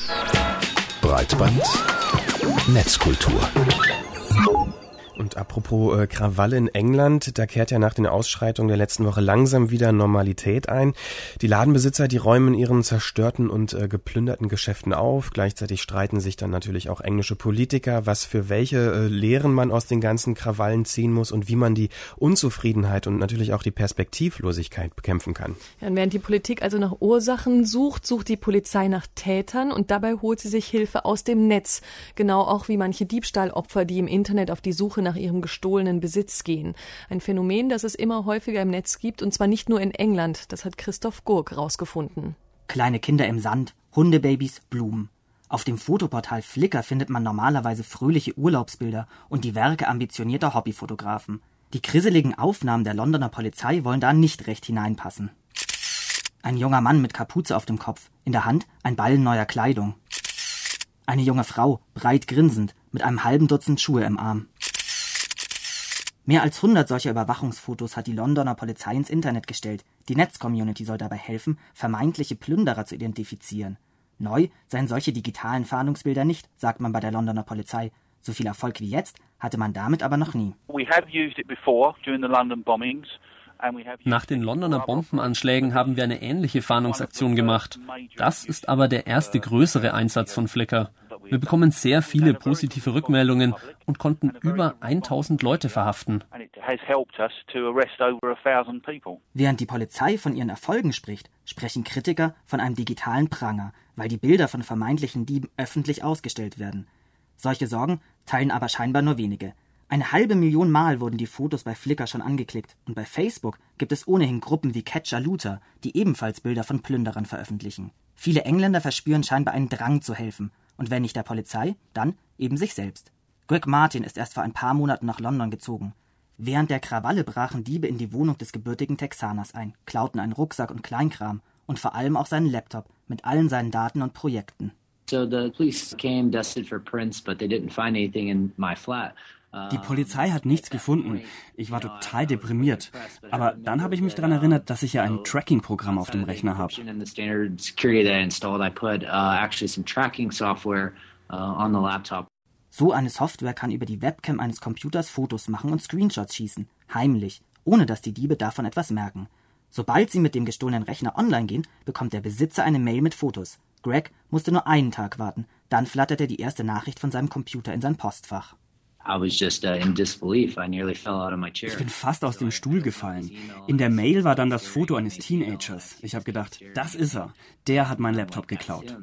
Breitband Netzkultur. Und apropos Krawalle in England, da kehrt ja nach den Ausschreitungen der letzten Woche langsam wieder Normalität ein. Die Ladenbesitzer, die räumen in ihren zerstörten und geplünderten Geschäften auf. Gleichzeitig streiten sich dann natürlich auch englische Politiker, was für welche Lehren man aus den ganzen Krawallen ziehen muss und wie man die Unzufriedenheit und natürlich auch die Perspektivlosigkeit bekämpfen kann. Ja, und während die Politik also nach Ursachen sucht, sucht die Polizei nach Tätern und dabei holt sie sich Hilfe aus dem Netz. Genau auch wie manche Diebstahlopfer, die im Internet auf die Suche nach ihrem gestohlenen Besitz gehen. Ein Phänomen, das es immer häufiger im Netz gibt, und zwar nicht nur in England. Das hat Christoph Gurk rausgefunden. Kleine Kinder im Sand, Hundebabys, Blumen. Auf dem Fotoportal Flickr findet man normalerweise fröhliche Urlaubsbilder und die Werke ambitionierter Hobbyfotografen. Die grisseligen Aufnahmen der Londoner Polizei wollen da nicht recht hineinpassen. Ein junger Mann mit Kapuze auf dem Kopf, in der Hand ein Ball neuer Kleidung. Eine junge Frau, breit grinsend, mit einem halben Dutzend Schuhe im Arm. Mehr als 100 solcher Überwachungsfotos hat die Londoner Polizei ins Internet gestellt. Die Netzcommunity soll dabei helfen, vermeintliche Plünderer zu identifizieren. Neu seien solche digitalen Fahndungsbilder nicht, sagt man bei der Londoner Polizei. So viel Erfolg wie jetzt hatte man damit aber noch nie. Nach den Londoner Bombenanschlägen haben wir eine ähnliche Fahndungsaktion gemacht. Das ist aber der erste größere Einsatz von Flickr. Wir bekommen sehr viele positive Rückmeldungen und konnten über 1000 Leute verhaften. Während die Polizei von ihren Erfolgen spricht, sprechen Kritiker von einem digitalen Pranger, weil die Bilder von vermeintlichen Dieben öffentlich ausgestellt werden. Solche Sorgen teilen aber scheinbar nur wenige. 500.000 Mal wurden die Fotos bei Flickr schon angeklickt und bei Facebook gibt es ohnehin Gruppen wie Catch a Looter, die ebenfalls Bilder von Plünderern veröffentlichen. Viele Engländer verspüren scheinbar einen Drang zu helfen und wenn nicht der Polizei, dann eben sich selbst. Greg Martin ist erst vor ein paar Monaten nach London gezogen. Während der Krawalle brachen Diebe in die Wohnung des gebürtigen Texaners ein, klauten einen Rucksack und Kleinkram und vor allem auch seinen Laptop mit allen seinen Daten und Projekten. So the police came, dusted for prints, but they didn't find anything in my flat. Die Polizei hat nichts gefunden. Ich war total deprimiert. Aber dann habe ich mich daran erinnert, dass ich ja ein Tracking-Programm auf dem Rechner habe. So eine Software kann über die Webcam eines Computers Fotos machen und Screenshots schießen, heimlich, ohne dass die Diebe davon etwas merken. Sobald sie mit dem gestohlenen Rechner online gehen, bekommt der Besitzer eine Mail mit Fotos. Greg musste nur einen Tag warten, dann flatterte die erste Nachricht von seinem Computer in sein Postfach. Ich bin fast aus dem Stuhl gefallen. In der Mail war dann das Foto eines Teenagers. Ich habe gedacht, das ist er. Der hat meinen Laptop geklaut.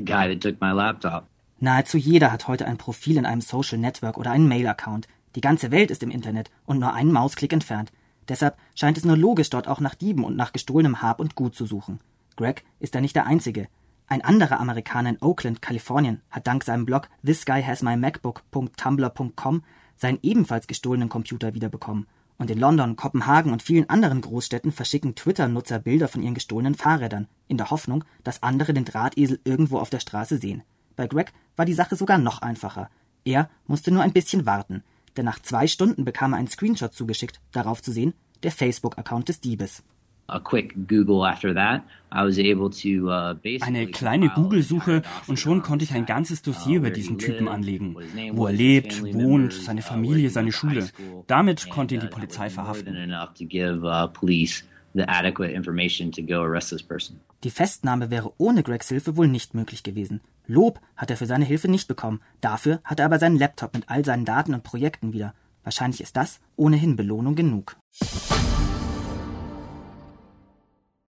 Nahezu jeder hat heute ein Profil in einem Social Network oder einen Mail-Account. Die ganze Welt ist im Internet und nur einen Mausklick entfernt. Deshalb scheint es nur logisch, dort auch nach Dieben und nach gestohlenem Hab und Gut zu suchen. Greg ist da nicht der Einzige. Ein anderer Amerikaner in Oakland, Kalifornien, hat dank seinem Blog thisguyhasmymacbook.tumblr.com seinen ebenfalls gestohlenen Computer wiederbekommen. Und in London, Kopenhagen und vielen anderen Großstädten verschicken Twitter-Nutzer Bilder von ihren gestohlenen Fahrrädern, in der Hoffnung, dass andere den Drahtesel irgendwo auf der Straße sehen. Bei Greg war die Sache sogar noch einfacher. Er musste nur ein bisschen warten, denn nach 2 Stunden bekam er einen Screenshot zugeschickt, darauf zu sehen, der Facebook-Account des Diebes. Eine kleine Google-Suche und schon konnte ich ein ganzes Dossier über diesen Typen anlegen. Wo er lebt, wohnt, seine Familie, seine Schule. Damit konnte ihn die Polizei verhaften. Die Festnahme wäre ohne Gregs Hilfe wohl nicht möglich gewesen. Lob hat er für seine Hilfe nicht bekommen. Dafür hat er aber seinen Laptop mit all seinen Daten und Projekten wieder. Wahrscheinlich ist das ohnehin Belohnung genug.